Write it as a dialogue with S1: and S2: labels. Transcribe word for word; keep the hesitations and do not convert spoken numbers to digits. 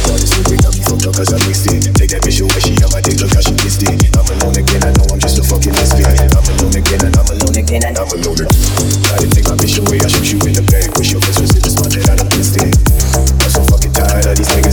S1: All this music got me fucked up cause I mixed it. Take that bitch away, she on my dick, look how she kissed it. I'm alone again, I know I'm just a fucking misfit. I'm alone again, and I'm alone again, and I'm alone again. I didn't take my bitch away, I shoot you in the back. Wish your best was in the spot that I done pissed it. I'm so fucking tired of these niggas.